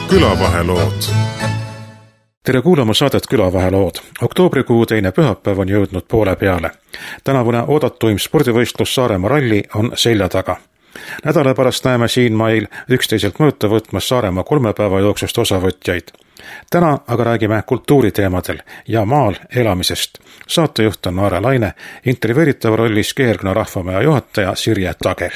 Külavahelood. Tere kuulama saadet Külavahelood. Oktoobrikuu teine pühapäev on jõudnud poole peale. Tänavune oodatuim spordivõistlus Saaremaa ralli on selja taga. Nädala pärast näeme siin mail üksteiselt mõõta võtmas Saaremaa 3 päeva jooksust osavõtjaid. Täna aga räägime kultuuriteemadel ja maal elamisest. Saatejuht on Aare Laine, intervjueeritava rollis Kihelkonna rahvamaja juhataja Sirje Tagel.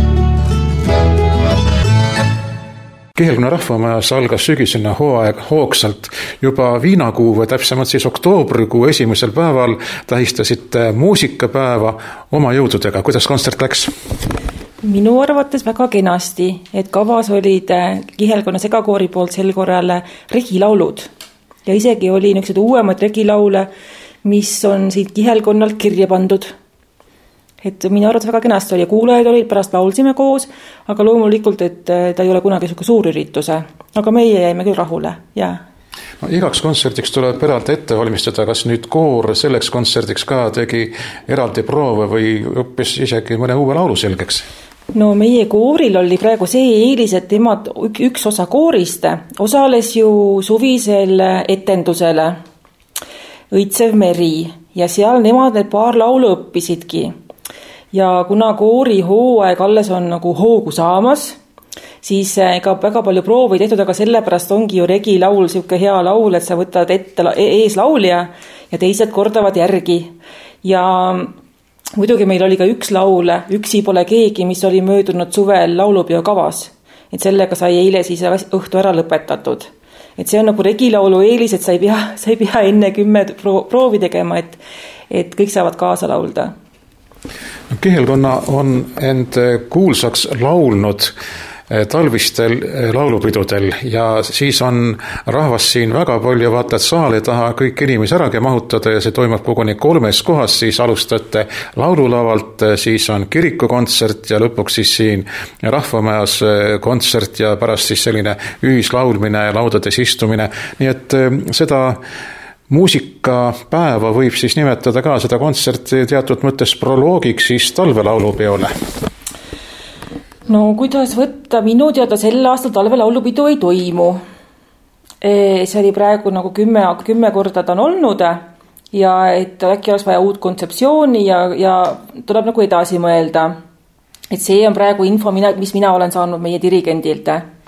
Kihelkonna rahvamajas algas sügisene hooaeg hoogsalt. Juba viinakuu või täpsemalt siis oktoobrikuu esimesel päeval tähistasite muusikapäeva oma jõududega. Kuidas kontsert läks? Minu arvates väga kenasti, et kavas olid Kihelkonna segakoori poolt sel korral regilaulud. Ja isegi oli niisugused uuemad regilaule, mis on siit Kihelkonnalt kirja pandud. Et minu arvates väga kenasti oli, kuulajad olid, pärast laulsime koos, aga loomulikult, et ta ei ole kunagi suur ürituse. Aga meie jäime küll rahule, jaa. No, igaks kontserdiks tuleb eraldi ette valmistada, kas nüüd koor selleks kontserdiks ka tegi eraldi proove või õppis isegi mõne uue laulu selgeks? No meie kooril oli praegu see eelis, et nemad üks osa koorist osales ju suvisel etendusele Õitsev meri ja seal nemad need paar laulu õppisidki. Ja kuna koori hooaeg alles on nagu hoogu saamas, siis ega väga palju proovi tehtud, aga sellepärast ongi ju regilaul siuke hea laul, et sa võtad ette ees laulja ja teised kordavad järgi. Ja muidugi meil oli ka üks laul, Üksi pole keegi, mis oli möödunud suvel laulupeo kavas. Et sellega sai eile siis õhtu ära lõpetatud. Et see on nagu regilaulu eelis, et sa ei pea enne 10 proovi tegema, et kõik saavad kaasa laulda. Kihelkonna on end kuulsaks laulnud talvistel laulupidudel ja siis on rahvas siin väga palju vaata, et saali taha kõik inimesi äragi mahutada ja see toimub koguni 3 kohas, siis alustate laululavalt, siis on kirikukontsert ja lõpuks siis siin rahvamajas kontsert ja pärast siis selline ühislaulmine ja laudades istumine, nii et seda muusikapäeva võib siis nimetada ka seda kontserti teatud mõttes proloogiks siis talvelaulupeole. No kuidas võtta, minu teada sel aastal talvelaulupidu ei toimu. See oli praegu nagu 10 korda ta on olnud ja et äkki oleks vaja uut kontseptsiooni ja tuleb nagu edasi mõelda. Et see on praegu info, mis mina olen saanud meie dirigendilt.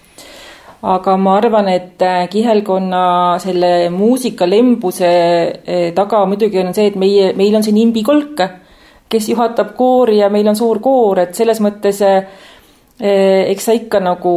Aga ma arvan, et Kihelkonna selle muusikalembuse taga muidugi on see, et meil on siin Imbi Kolk, kes juhatab koori ja meil on suur koor, et selles mõttes eks sa ikka nagu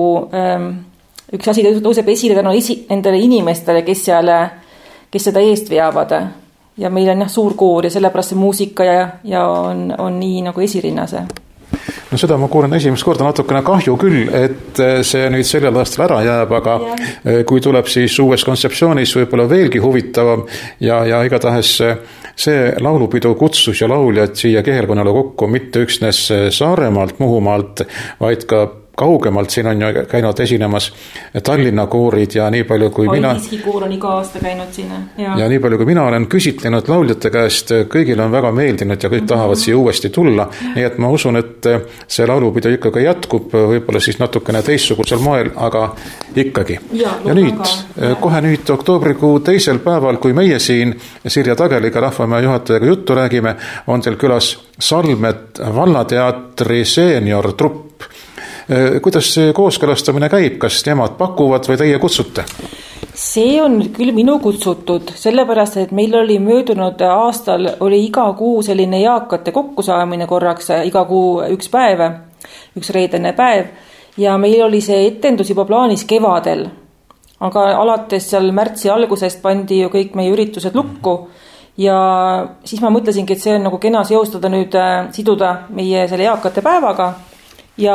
üks asi tõuseb esile tänu nendele inimestele, kes seda eest veavad. Ja meil on suur koor ja sellepärast see muusika ja on nii nagu esirinnas. No seda ma kuulen esimest korda natukene kahju küll, et see nüüd sellel aastal ära jääb, aga kui tuleb siis uues kontseptsioonis võib-olla veelgi huvitavam ja igatahes see laulupidu kutsus ja lauljad siia Kihelkonnale kokku mitte üksnes Saaremaalt, Muhumaalt, vaid ka kaugemalt, siin on ju käinud esinemas Tallinna koorid ja nii palju kui mina... Aidiski koor on iga aasta käinud sinna. Ja nii palju kui mina olen küsitlenud lauljate käest, kõigil on väga meeldinud ja kõik tahavad siia uuesti tulla. Nii et ma usun, et see laulupidu ikkagi jätkub, võib-olla siis natukene teistsugusel moel, aga ikkagi. Ja nüüd, kohe nüüd oktoobrikuu teisel päeval, kui meie siin Sirje Tageliga rahvamaja juhatajaga juttu räägime, on teil külas Salmed Vallateatri seenior trupp. Kuidas see kooskõlastamine käib? Kas nemad pakuvad või teie kutsute? See on küll minu kutsutud, sellepärast, et meil oli möödunud aastal oli iga kuu selline eakate kokkusaamine korraks, iga kuu üks päev, üks reedene päev ja meil oli see etendus juba plaanis kevadel, aga alates seal märtsi algusest pandi ju kõik meie üritused lukku ja siis ma mõtlesingi, et see on nagu kena seostada nüüd siduda meie selle eakate päevaga ja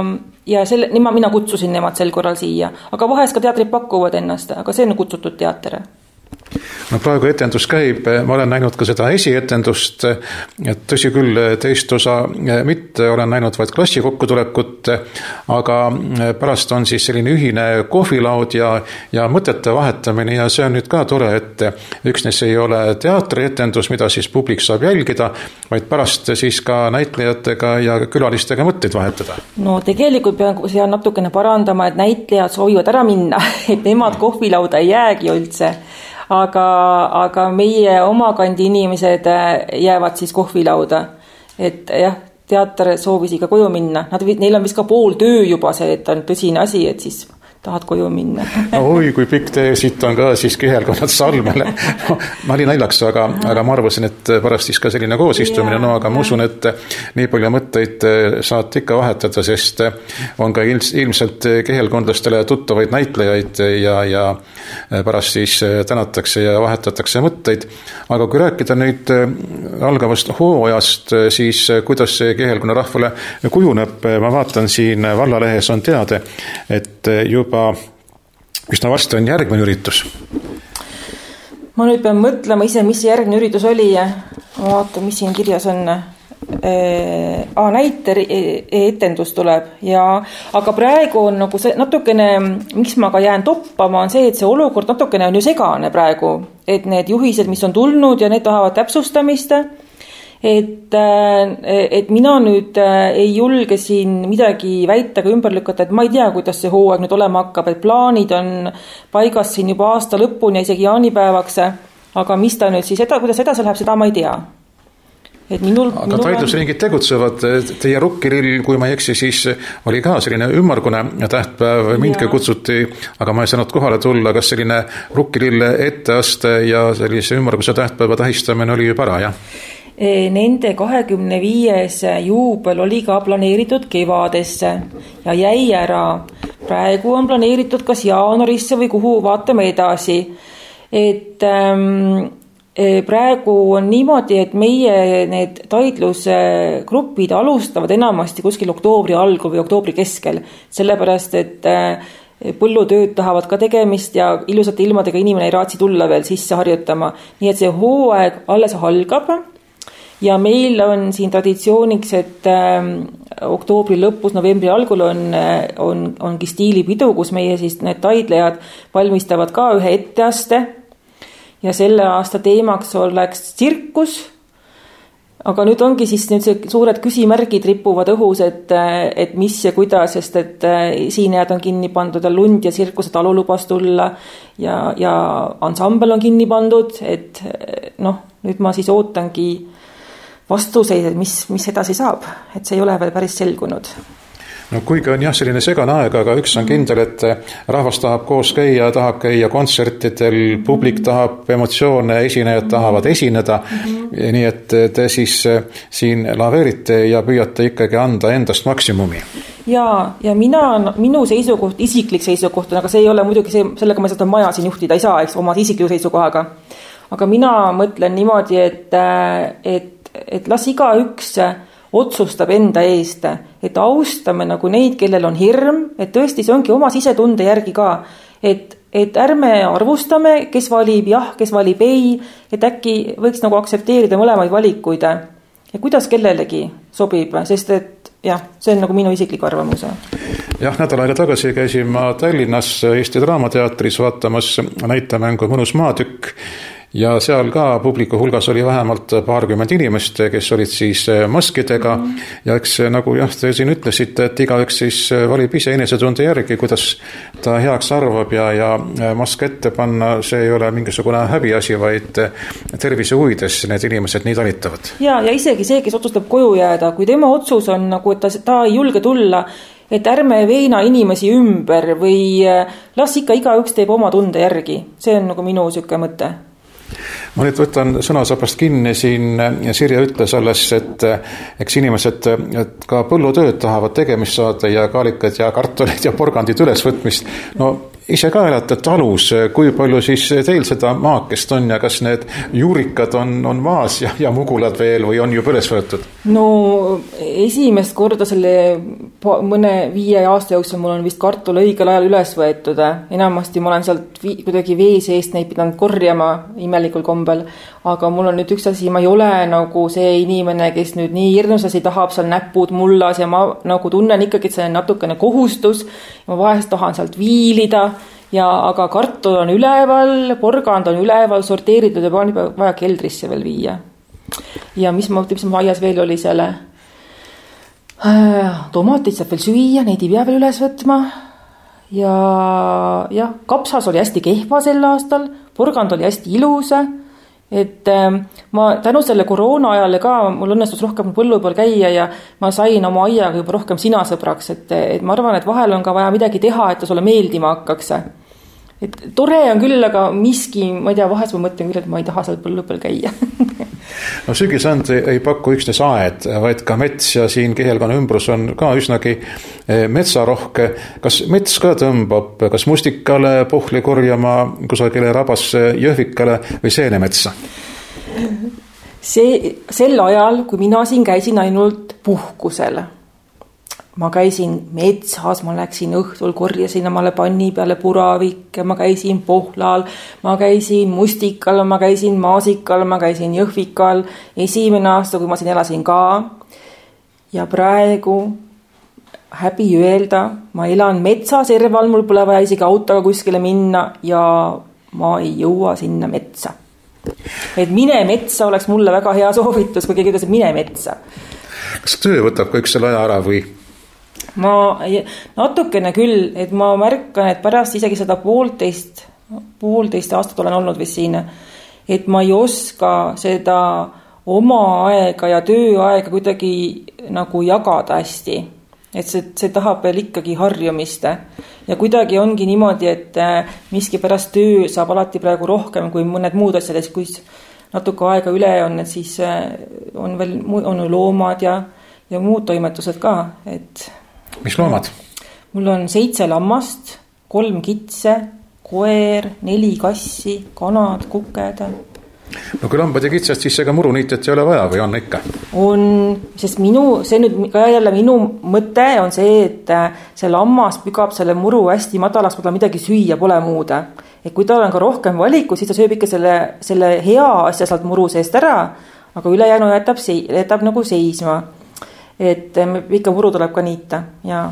mina kutsusin nemad sel korral siia, aga vahest ka teatrid pakuvad ennast, aga see on kutsutud teater. No praegu etendus käib, ma olen näinud ka seda esietendust, et tõsi küll, teist osa mitte, olen näinud vaid klassi kokkutulekut, aga pärast on siis selline ühine kohvilaud ja mõtete vahetamine ja see on nüüd ka tore, et üksnes ei ole teatrietendus, mida siis publik saab jälgida, vaid pärast siis ka näitlejatega ja külalistega mõtteid vahetada. No tegelikult pean seal natukene parandama, et näitlejad soovivad ära minna, et nemad kohvilauda ei jäägi üldse. Aga meie oma kandi inimesed jäävad siis kohvilauda. Et jah, teater soovis ikka koju minna. Neil on vist ka pool töö juba see, et on tõsine asi, et siis tahad koju minna. No oi, kui pikk tee siit on ka siis Kihelkonnalt Salmele. Ma olin naljaks, aga ma arvasin, et pärast siis ka selline koosistumine, no aga ma usun, et nii palju mõtteid saate ikka vahetada, sest on ka ilmselt kihelkondlastele tuttavaid näitlejaid ja pärast siis tänatakse ja vahetatakse mõtteid. Aga kui rääkida nüüd algavast hooajast, siis kuidas see Kihelkonna rahvale kujuneb? Ma vaatan siin vallalehes on teade, et juba üsna varsti on järgmine üritus. Ma nüüd pean mõtlema ise, mis järgmine üritus oli ja vaata, mis siin kirjas on. Näite etendus tuleb aga praegu on nagu see natukene, miks ma ka jään toppama, on see, et see olukord natukene on ju segane praegu, et need juhised, mis on tulnud ja need tahavad täpsustamist, et mina nüüd ei julge siin midagi väita ka ümber lükata, et ma ei tea, kuidas see hooaeg nüüd olema hakkab, et plaanid on paigas siin juba aasta lõpuni ja isegi jaanipäevaks, aga mis ta nüüd siis kuidas edasi läheb, seda ma ei tea. Aga taidlusringid tegutsevad, teie Rukkilill, kui ma ei eksi, siis oli ka selline ümmargune tähtpäev, mindki kutsuti, aga ma ei saanud kohale tulla, kas selline Rukkilill etteaste ja sellise ümmarguse tähtpäeva tähistamine oli juba ära, jah? Nende 25. juubel oli ka planeeritud kevadesse ja jäi ära. Praegu on planeeritud kas jaanuarisse või kuhu vaatame edasi. Et praegu on niimoodi, et meie need taidlusgrupid alustavad enamasti kuskil oktoobri algu või oktoobri keskel, sellepärast, et põllutööd tahavad ka tegemist ja ilusate ilmadega inimene ei raatsi tulla veel sisse harjutama. Nii et see hooaeg alles algab. Ja meil on siin traditsiooniks, et oktoobri lõpus, novembri algul ongi stiilipidu, kus meie siis need taidlejad valmistavad ka ühe etteaste ja selle aasta teemaks oleks tsirkus, aga nüüd ongi siis nüüd see suured küsimärgid ripuvad õhus, et mis ja kuidas, sest et esinejad on kinni pandud ja lund ja tsirkuse talu lubas tulla ja ansambel on kinni pandud, et nüüd ma siis ootangi vastuseid, et mis edasi saab, et see ei ole veel päris selgunud. No kuigi on jah selline segane aeg, aga üks on kindel, et rahvas tahab koos käia, tahab käia kontsertidel, publik tahab emotsioone, esinejad tahavad esineda, nii et te siis siin laveerite ja püüate ikkagi anda endast maksimumi. Ja minu seisukoht, isiklik seisukoht, aga see ei ole muidugi see, sellega ma seda maja siin juhtida ei saa, eks, oma isikliku seisukohaga. Aga mina mõtlen niimoodi, et las igaüks otsustab enda eest, et austame nagu neid, kellel on hirm, et tõesti see ongi oma sisetunde järgi ka, et ärme arvustame, kes valib jah, kes valib ei, et äkki võiks nagu aktsepteerida mõlemaid valikuid ja kuidas kellelegi sobib, sest et jah, see on nagu minu isiklik arvamus. Jah, nädal aega tagasi käisin ma Tallinnas Eesti Draamateatris vaatamas näitemängu Mõnus maatükk ja seal ka publiku hulgas oli vähemalt paarkümmend inimest, kes olid siis maskidega ja eks nagu jah, te siin ütlesite, et igaüks siis valib ise enesetunde järgi, kuidas ta heaks arvab ja mask ette panna, see ei ole mingisugune häbiasi, vaid tervise huvides need inimesed nii talitavad. Ja isegi see, kes otsustab koju jääda, kui tema otsus on nagu, et ta ei julge tulla, et ärme veina inimesi ümber või las ikka igaüks teeb oma tunde järgi. See on nagu minu süke mõte. Ma nüüd võtan sõnasabast kinni siin, Sirje ütles alles, et eks inimesed ka põllutööd tahavad tegemist saada ja kaalikad ja kartulid ja porgandid üles võtmist. No ise ka elate talus, kui palju siis teil seda maakest on ja kas need juurikad on maas ja mugulad veel või on juba üles võetud? No esimest korda selle mõne 5 aasta jooksul mul on vist kartul õigel ajal üles võetud. Enamasti ma olen sealt kuidagi vee seest neid pidanud korjama imelikul kombel, aga mul on nüüd üks asi, ma ei ole nagu see inimene, kes nüüd nii hirmsasti tahab seal näpud mullas ja ma nagu tunnen ikkagi, et see on natukene kohustus. Ma vahest tahan sealt viilida. Aga kartul on üleval, porgand on üleval, sorteeritud ja on juba vaja keldrisse veel viia. Ja mis ma aias veel oli selle? Tomatid saab veel süüa, neid ei pea veel üles võtma. Ja kapsas oli hästi kehva sel aastal, porgand oli hästi ilus. Et ma tänu selle koroona ajale ka, mul õnnestus rohkem põllu peal käia ja ma sain oma aiaga juba rohkem sinasõbraks, et ma arvan, et vahel on ka vaja midagi teha, et ta sulle meeldima hakkaks. Et tore on küll, aga miski, ma ei tea, vahest ma mõtlen küll, et ma ei taha seal põllu peal käia. No sügisand ei paku üksnes aed, vaid ka mets ja siin Kihelkonna ümbrus on ka üsnagi metsarohke. Kas mets ka tõmbab, kas mustikale, pohli korjama, kusagile rabasse, jõhvikale või seenemetsa? Sel ajal, kui mina siin käisin ainult puhkusel, ma käisin metsas, ma läksin õhtul, korjasin omale panni peale puravikke, ma käisin Pohlal, ma käisin mustikal, ma käisin maasikal, ma käisin jõhvikal. Esimene aasta, kui ma siin elasin ka. Ja praegu häbi öelda, ma elan metsaserval, mul pole vaja isegi autoga kuskile minna ja ma ei jõua sinna metsa. Et mine metsa oleks mulle väga hea soovitus, kui keegi ütles, et mine metsa. Kas töö võtab kõik selle aja ära või? Ma natukene küll, et ma märkan, et pärast isegi seda poolteist aastat olen olnud vist siin, et ma ei oska seda oma aega ja tööaega kuidagi nagu jagada hästi. Et see tahab veel ikkagi harjumist. Ja kuidagi ongi niimoodi, et miski pärast töö saab alati praegu rohkem kui mõned muud asjad, kui natuke aega üle on, et siis on veel on loomad ja muud toimetused ka, et mis loomad? Mul on 7 lammast, 3 kitse, koer, 4 kassi, kanad, kuked. No kui lambad ja kitsed, siis ega muruniitjat ei ole vaja või on ikka? On, sest see nüüd ka jälle minu mõte on see, et see lammas pügab selle muru hästi madalaks, kui tal midagi süüa pole muud. Et kui tal on ka rohkem valiku, siis ta sööb ikka selle hea asja sealt muru seest ära, aga ülejäänu jätab nagu seisma. Et ikka muru tuleb ka niita, ja.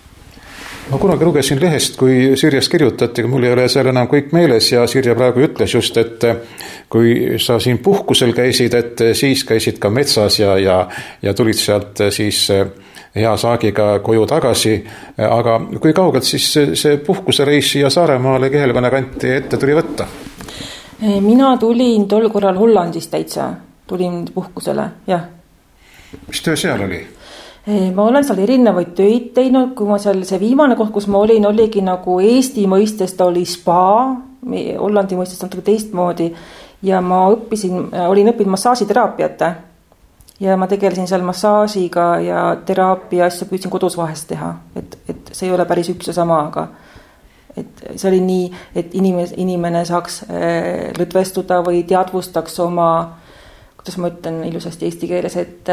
Ma kunagi lugesin lehest, kui Sirjast kirjutati, mul ei ole seal enam kõik meeles ja Sirja praegu ütles just, et kui sa siin puhkusel käisid, et siis käisid ka metsas ja tulid sealt siis hea saagiga koju tagasi, aga kui kaugelt siis see puhkusereis siia Saaremaale Kihelkonna kanti ette tuli võtta? Mina tulin tol korral Hollandist täitsa, tulin puhkusele, jah. Mis töö seal oli? Ma olen seal erinevaid töid teinud, kui ma seal see viimane koht, kus ma oligi nagu Eesti mõistes, ta oli spa, Hollandi mõistes natuke teistmoodi ja ma olin õppinud massaažiteraapiat ja ma tegelesin seal massaažiga ja teraapia asja püüdsin kodus vahest teha, et see ei ole päris üks ja sama, aga et see oli nii, et inimene saaks lõdvestuda või teadvustaks oma, kuidas ma ütlen ilusasti eesti keeles, et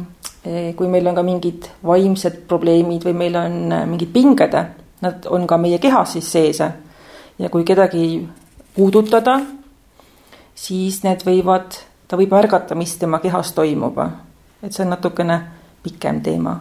kui meil on ka mingid vaimsed probleemid või meil on mingid pinged, nad on ka meie kehas siis sees. Ja kui kedagi puudutada, siis ta võib märgata, mis tema kehas toimub. Et see on natukene pikem teema.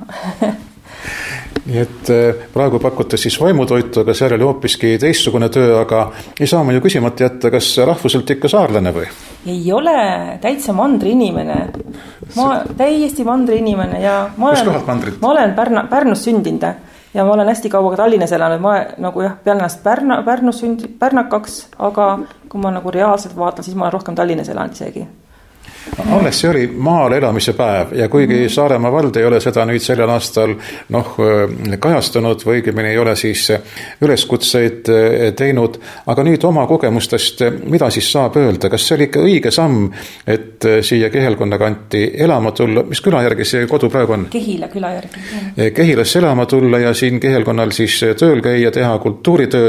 Nii et praegu pakute siis vaimutoitu, aga seal oli hoopiski teistsugune töö, aga ei saa ma ju küsimata jätta, kas rahvuselt ikka saarlane või? Ei ole, täitsa mandri inimene. Ma täiesti mandri inimene ja ma olen Pärnus sündinud ja ma olen hästi kaua Tallinnas elanud. Ma nagu pean ennast Pärnus pärnakaks, aga kui ma nagu reaalselt vaatan, siis ma olen rohkem Tallinnas elanud isegi. Alles see oli maal elamise päev ja kuigi Saaremaa vald ei ole seda nüüd sellel aastal kajastanud või õigemini ei ole siis üleskutseid teinud, aga nüüd oma kogemustest, mida siis saab öelda, kas see oli ikka õige samm, et siia Kihelkonna kanti elama tulla, mis küla järgi see kodu praegu on? Kehila küla järgi. Kehilasse elama tulla ja siin Kihelkonnal siis tööl käia, teha kultuuritööd,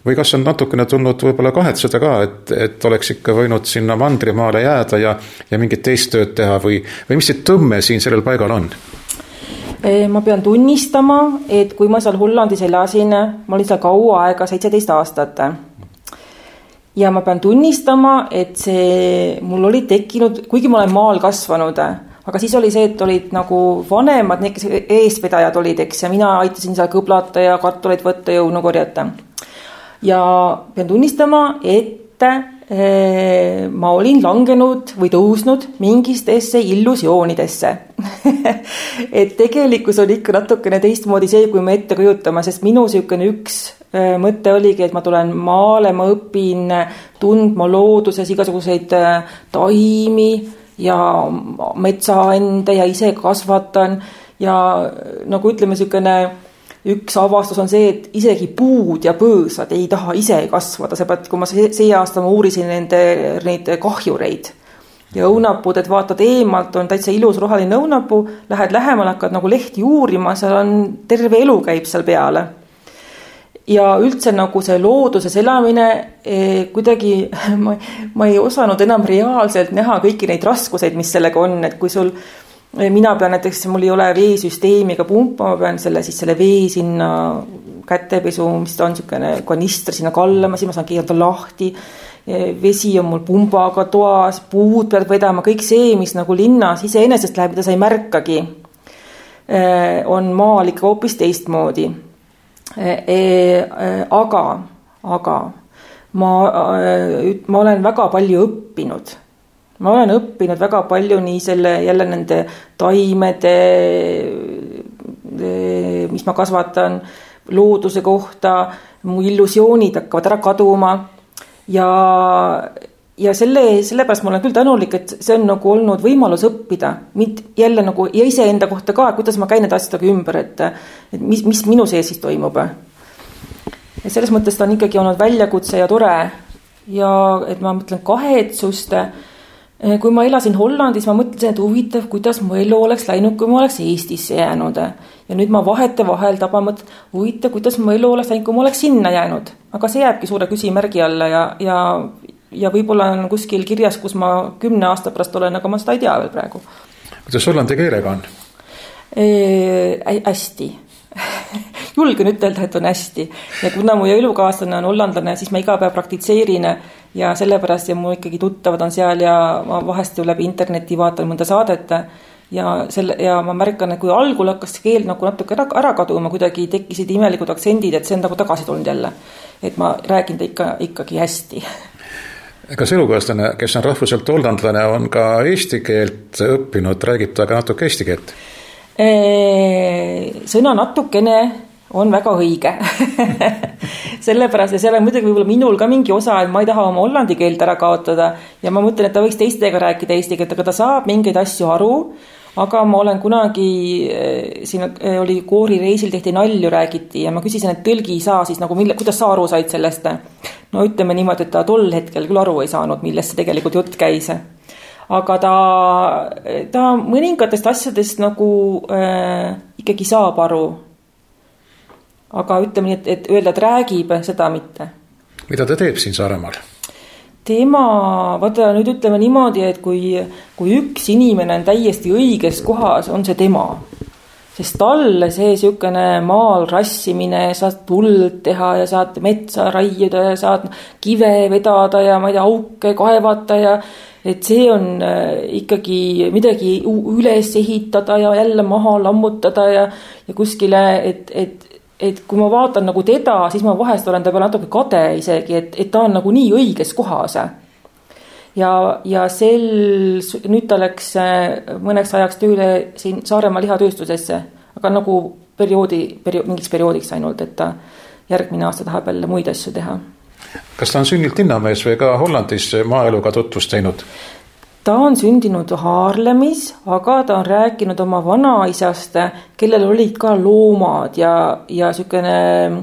või kas on natukene tulnud võib-olla kahetseda ka, et oleks ikka võinud sinna mandrimaale jääda ja mingit teist tööd teha või mis see tõmme siin sellel paigal on? Ma pean tunnistama, et kui ma seal Hollandis elasin, ma olin seal kaua aega, 17 aastat. Ja ma pean tunnistama, et see mul oli tekkinud, kuigi ma olen maal kasvanud, aga siis oli see, et olid nagu vanemad, need, kes eestvedajad olid, eks, ja mina aitasin seal kõblata ja kartuleid võtta ja õunu korjata. Ja pean tunnistama, et ma olin langenud või tõusnud mingistesse illusioonidesse. Et tegelikkus oli ikka natukene teistmoodi see, kui me ette kujutame, sest minu siukene üks mõte oligi, et ma tulen maale, ma õpin tundma looduses igasuguseid taimi ja metsaande ja ise kasvatan ja nagu ütleme, siukene üks avastus on see, et isegi puud ja põõsad ei taha ise kasvada, seepärast kui ma see aasta ma uurisin neid kahjureid ja õunapud, et vaatad eemalt, on täitsa ilus roheline õunapuu, lähed lähemale, hakkad nagu lehti uurima, seal on terve elu käib seal peale. Ja üldse nagu see looduses elamine kuidagi ma ei osanud enam reaalselt näha kõiki neid raskuseid, mis sellega on, et kui sul mina pean näiteks, mul ei ole veesüsteemiga pumpa, ma pean selle vee sinna kätepesu, mis ta on niisugune kanistra sinna kallama, siis ma saan keerata lahti, vesi on mul pumbaga toas, puud pead vedama, kõik see, mis nagu linnas iseenesest läheb, mida sa ei märkagi, on maal ikka hoopis teistmoodi. Aga ma olen väga palju õppinud. Ma olen õppinud väga palju nii jälle nende taimede, mis ma kasvatan, looduse kohta, mu illusioonid hakkavad ära kaduma ja sellepärast ma olen küll tänulik, et see on nagu olnud võimalus õppida, jälle nagu ja iseenda kohta ka, kuidas ma käin need asjadega ümber, et mis minu sees siis toimub. Ja selles mõttes ta on ikkagi olnud väljakutse ja tore ja et ma mõtlen kahetsust. Kui ma elasin Hollandis, ma mõtlesin, et huvitav, kuidas mu elu oleks läinud, kui ma oleks Eestisse jäänud. Ja nüüd ma vahel tabamõt, huvitav, kuidas mu elu oleks läinud, kui ma oleks sinna jäänud. Aga see jääbki suure küsimärgi alla ja võib-olla on kuskil kirjas, kus ma 10 aasta pärast olen, aga ma seda ei tea veel praegu. Kuidas hollandi keelega on? Hästi. Julgen ütelda, et on hästi. Ja kuna mu elukaaslane on hollandlane, siis ma iga päev praktitseerin ja sellepärast ja mu ikkagi tuttavad on seal ja ma vahest ju läbi interneti vaatan mõnda saadet ja ma märkan, et kui algul hakkas keel nagu natuke ära kaduma, kuidagi tekkisid imelikud aktsendid, et see on nagu tagasi tulnud jälle. Et ma räägin ta ikkagi hästi. Kas elukaaslane, kes on rahvuselt hollandlane, on ka eesti keelt õppinud, räägib ta ka natuke eesti keelt? Sõna natukene on väga õige. Sellepärast ja seal on muidugi võib-olla minul ka mingi osa, et ma ei taha oma hollandi keelt ära kaotada ja ma mõtlen, et ta võiks teistega rääkida eesti keelt, aga ta saab mingeid asju aru, aga ma olen kunagi, siin oli koorireisil, tehti nalju, räägiti ja ma küsisin, et tõlgi ei saa siis nagu, kuidas sa aru said sellest? No ütleme niimoodi, et ta tol hetkel küll aru ei saanud, millest see tegelikult jutt käis. Aga ta mõningatest asjadest nagu ikkagi saab aru. Aga ütleme nii, et öelda, et räägib, seda mitte. Mida ta teeb siin Saaremaal? Vaata nüüd ütleme niimoodi, et kui üks inimene on täiesti õiges kohas, on see tema. Sest talle see siukene maal rassimine, saad tuld teha ja saad metsa raiuda ja saad kive vedada ja ma ei tea, auke kaevata ja et see on ikkagi midagi üles ehitada ja jälle maha lammutada ja kuskile, et kui ma vaatan nagu teda, siis ma vahest olen ta peale natuke kade isegi, et ta on nagu nii õiges kohas. Ja nüüd ta läks mõneks ajaks tööle siin Saaremaa lihatööstusesse, aga nagu mingiks perioodiks ainult, et ta järgmine aasta tahab jälle muid asju teha. Kas ta on sünnilt linnamees või ka Hollandis maaeluga tutvust teinud? Ta on sündinud Haarlemis, aga ta on rääkinud oma vanaisast, kellel olid ka loomad ja sükene,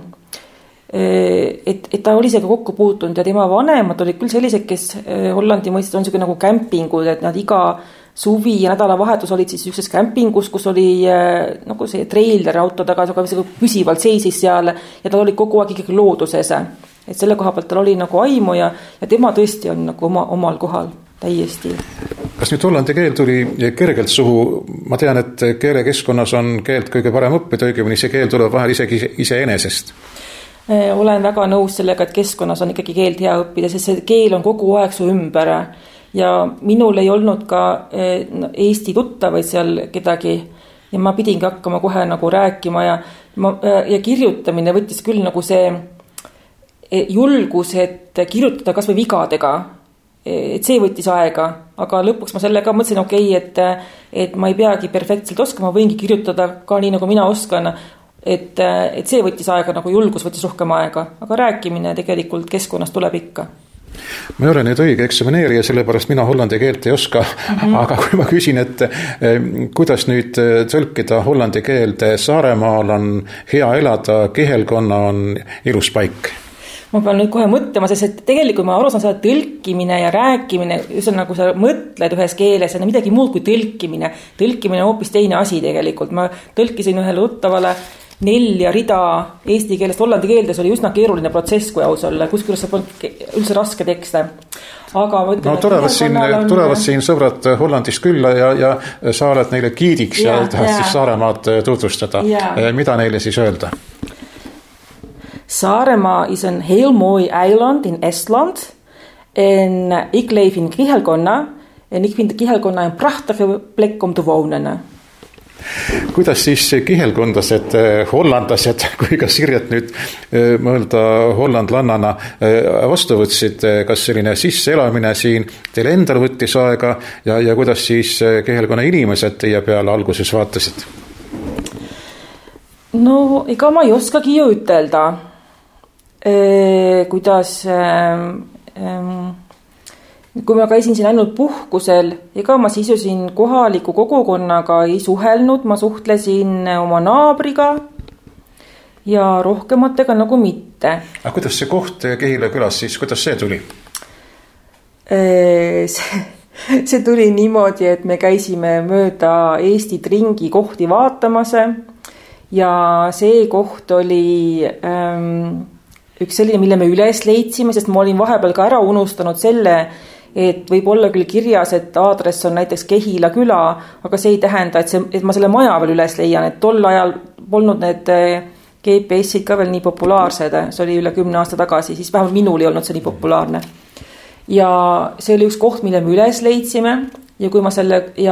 et ta oli isegi kokku puutunud ja tema vanemad olid küll sellised, kes Hollandi mõistes on sükene nagu kämpingud, et nad iga suvi ja nädalavahetus olid siis ükses kämpingus, kus oli nagu see trailer auto taga, aga püsivalt seisis seal ja ta oli kogu aeg ikkagi looduses. et selle koha pealt tal oli nagu aimu ja tema tõesti on nagu omal kohal täiesti. Kas nüüd hollandi keel tuli kergelt suhu? Ma tean, et keelekeskkonnas on keelt kõige parem õppida, õigemini see keel tuleb vahel isegi iseenesest. Olen väga nõus sellega, et keskkonnas on ikkagi keelt hea õppida, sest see keel on kogu aeg su ümber ja minul ei olnud ka Eesti tuttavaid seal kedagi ja ma pidingi hakkama kohe nagu rääkima ja kirjutamine võttis küll nagu see julgus, et kirjutada kas või vigadega, et see võttis aega, aga lõpuks ma sellega mõtlesin, et ma ei peagi perfektselt oskama, võingi kirjutada ka nii, nagu mina oskan, et see võttis aega, nagu julgus võttis rohkem aega, aga rääkimine tegelikult keskkonnast tuleb ikka. Ma ei ole nüüd õige eksamineerija, sellepärast mina hollandi keelt ei oska, aga kui ma küsin, et kuidas nüüd tõlkida hollandi keelde, Saaremaal on hea elada, Kihelkonna on ilus paik. Ma pean nüüd kohe mõtlema, sest et tegelikult ma aru saan seda tõlkimine ja rääkimine, nagu sa mõtled ühes keeles, on midagi muud kui tõlkimine. Tõlkimine on hoopis teine asi tegelikult. Ma tõlkisin ühele tuttavale 4 rida eesti keelest hollandi keeldes, oli üsna keeruline protsess, kui aus olla, kusjuures see polnud üldse raske tekste. Aga ma ütlen, tulevad siin sõbrad Hollandist külla ja sa oled neile giidiks ja tahad siis Saaremaad tutvustada. Mida neile siis öelda? Saaremaa is een heel mooi eiland in Estland en ik leef in Kihelkonna en ik vind Kihelkonna een prachtige plek om te wonen. Kuidas siis kihelkondased, hollandlased, kui ka Sirjet nüüd mõelda hollandlannana vastu võtsid, kas selline sisseelamine siin teil endal võttis aega ja kuidas siis Kihelkonna inimesed teie peale alguses vaatasid? No, ega ma ei oskagi ju ütelda. Kuidas kui ma käisin siin ainult puhkusel, ega ma siis ju siin kohaliku kogukonnaga ei suhelnud, ma suhtlesin oma naabriga ja rohkematega nagu mitte. Aga kuidas see koht Kihila külas siis, kuidas see tuli? See tuli niimoodi, et me käisime mööda Eestit ringi kohti vaatamas ja see koht oli üks selline, mille me üles leidsime, sest ma olin vahepeal ka ära unustanud selle, et võib olla küll kirjas, et aadress on näiteks Kehila küla, aga see ei tähenda, et ma selle maja veel üles leian, et tol ajal polnud need GPS-id ka veel nii populaarsed, see oli üle 10 aasta tagasi, siis vähemalt minul ei olnud see nii populaarne. Ja see oli üks koht, mille me üles leidsime ja kui ma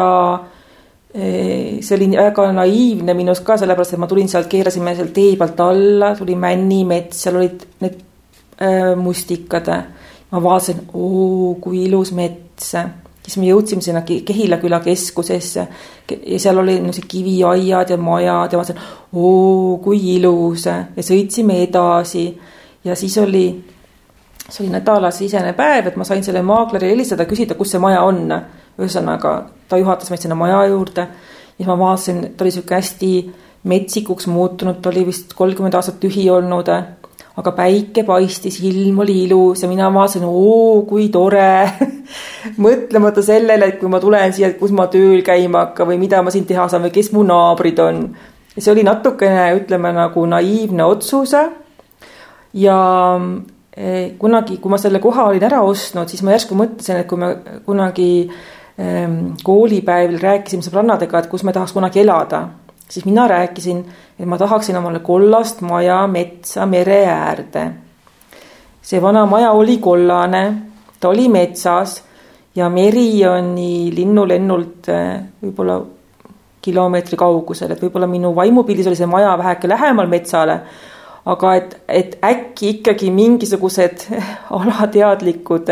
see oli väga naiivne minust ka, sellepärast, et ma tulin sealt, keerasime seal tee pealt alla, tuli männi, mets, seal olid need mustikad. Ma vaatasin, kui ilus mets. Siis me jõudsime sinna Kehila küla keskusesse ja seal oli kiviaiad ja majad ja vaatasin, kui ilus. Ja sõitsime edasi ja siis oli nädalasisene päev, et ma sain selle maakleri helistada, küsida, kus see maja on. Ühesõnaga, ta juhatas meid sinna maja juurde ja ma vaatasin, ta oli selline hästi metsikuks muutunud, ta oli vist 30 aastat tühi olnud, aga päike paistis, ilm oli ilus ja mina vaatasin, kui tore, mõtlemata sellele, et kui ma tulen siia, kus ma tööl käima hakka või mida ma siin teha saan või kes mu naabrid on. Ja see oli natukene, ütleme, nagu naiivne otsus ja kunagi, kui ma selle koha olin ära ostnud, siis ma järsku mõtlesin, et kui me kunagi koolipäevil rääkisime sõbrannadega, et kus me tahaks kunagi elada, siis mina rääkisin, et ma tahaksin omale kollast maja, metsa, mere äärde. See vana maja oli kollane, ta oli metsas ja meri on nii linnulennult võib-olla kilomeetri kaugusel, et võib-olla minu vaimupildis oli see maja väheke lähemal metsale, aga et äkki ikkagi mingisugused alateadlikud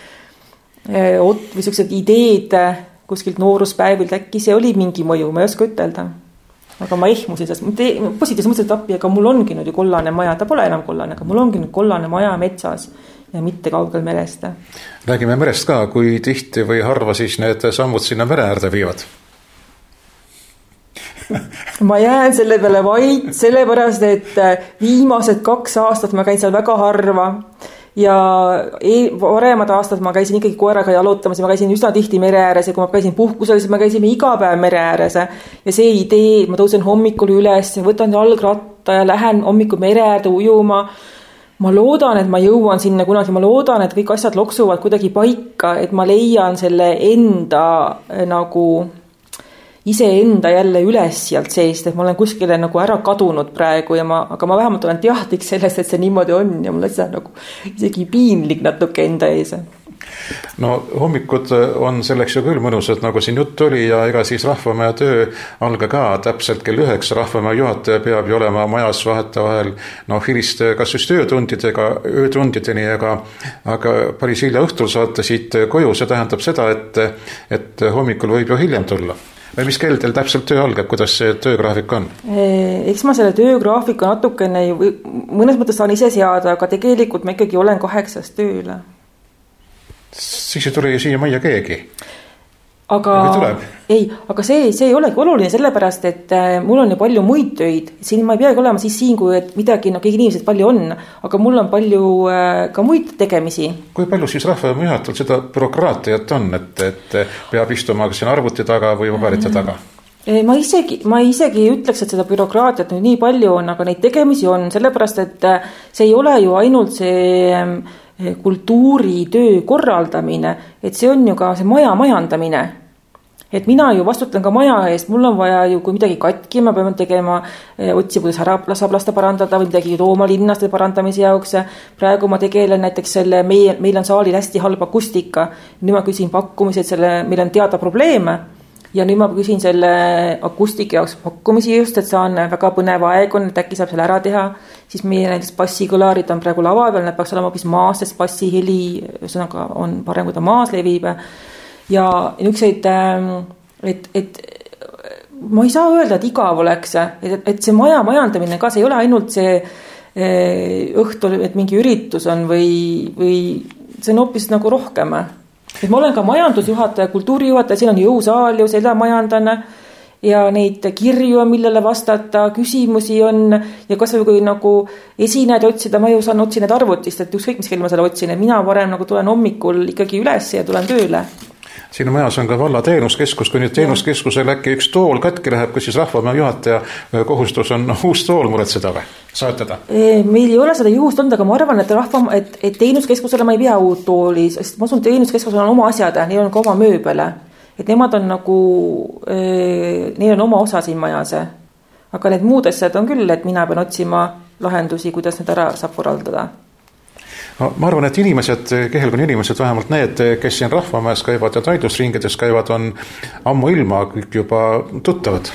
või sellised ideed kuskilt nooruspäevilt, äkki see oli mingi mõju, ma ei oska ütelda. Aga ma ehmusin, sest positiivselt mõtlesin, et appi, aga mul ongi nüüd ju kollane maja, ta pole enam kollane, aga mul ongi nüüd kollane maja metsas ja mitte kaugel merest. Räägime merest ka, kui tihti või harva siis need sammud sinna mere äärde viivad? Ma jään selle peale vaid, sellepärast, et viimased 2 aastat ma käin seal väga harva ja varemad aastad ma käisin ikkagi koeraga jalutamas ja ma käisin üsna tihti mere ääres ja kui ma käisin puhkusel, siis me käisime iga päev mere ääres ja see idee, ma tõusen hommikul üles ja võtan jalgratta ja lähen hommikul mere äärde ujuma. ma loodan, et ma jõuan sinna kunagi, ma loodan, et kõik asjad loksuvad kuidagi paika, et ma leian selle enda nagu iseenda jälle üles sealt seest, et ma olen kuskile nagu ära kadunud praegu aga ma vähemalt olen teadlik sellest, et see niimoodi on ja mul on nagu isegi piinlik natuke enda ees. No hommikud on selleks ju küll mõnusad, nagu siin jutt oli ja ega siis Rahvamaja töö alga ka täpselt kell 9. Rahvamaja juhataja peab ju olema majas vahetevahel hiliste kas just öötundideni, aga päris hilja õhtul saate siit koju, see tähendab seda, et hommikul võib ju hiljem tulla. Või mis kell teil täpselt töö algab, kuidas see töögraafik on? Eks ma selle töögraafiku natukene mõnes mõttes saan ise seada, aga tegelikult ma ikkagi olen 8 tööle. Siis ei tule ju siia majja keegi. Aga see ei olegi oluline sellepärast, et mul on ju palju muid töid. Siin ma ei peagi olema siis siin, kui et midagi, kõik inimesed palju on, aga mul on palju ka muid tegemisi. Kui palju siis Rahvamaja juhatajal seda bürokraatiat on, et peab istuma siin arvuti taga või paberite taga? Ma isegi ütleks, et seda bürokraatiat nüüd nii palju on, aga neid tegemisi on, sellepärast, et see ei ole ju ainult see kultuuritöö korraldamine, et see on ju ka see maja majandamine. Et mina ju vastutan ka maja eest, mul on vaja ju, kui midagi katki, ma pean tegema, otsi, kuidas ära saab lasta parandada või midagi tooma linnaste parandamise jaoks. Praegu ma tegelen näiteks meil on saalil hästi halb akustika. Nüüd ma küsin pakkumisi, et meil on teada probleeme. Ja nüüd ma küsin selle akustika jaoks pakkumisi just, et saan väga põnev aeg on, et äkki saab selle ära teha. Siis meie näiteks bassikõlarid on praegu lava peal, need peaks olema hoopis maas, sest bassi heli on parem, kui ta maas levib. Ja niukseid, et ma ei saa öelda, et igav oleks, et see maja majandamine ka, see ei ole ainult see õhtul, et mingi üritus on või see on hoopis nagu rohkem. Et ma olen ka majandusjuhataja, kultuurijuhataja, siin on jõusaal ju, seda majandan ja neid kirju on, millele vastata, küsimusi on ja kas või kui nagu esinejad otsida, ma ju saan otsin need arvutist, et ükskõik mis kell ma selle otsin, et mina varem nagu tulen hommikul ikkagi üles ja tulen tööle. Siin majas on ka valla teenuskeskus, kui nüüd teenuskeskusel äkki üks tool katki läheb, kus siis Rahvamaja juhataja kohustus on uus tool muretseda või saatada? Meil ei ole seda juhust olnud, aga ma arvan, et teenuskeskusele ma ei pea uut tooli, sest ma usun, teenuskeskusel on oma asjad, neil on ka oma mööbele. Et nemad on nagu, neil on oma osa siin majas. Aga need muud asjad on küll, et mina pean otsima lahendusi, kuidas need ära saab korraldada. No, ma arvan, et inimesed, Kehelkonna inimesed, vähemalt need, kes siin Rahvamajas käivad ja taidlusringides käivad, on ammu ilma kõik juba tuttavad.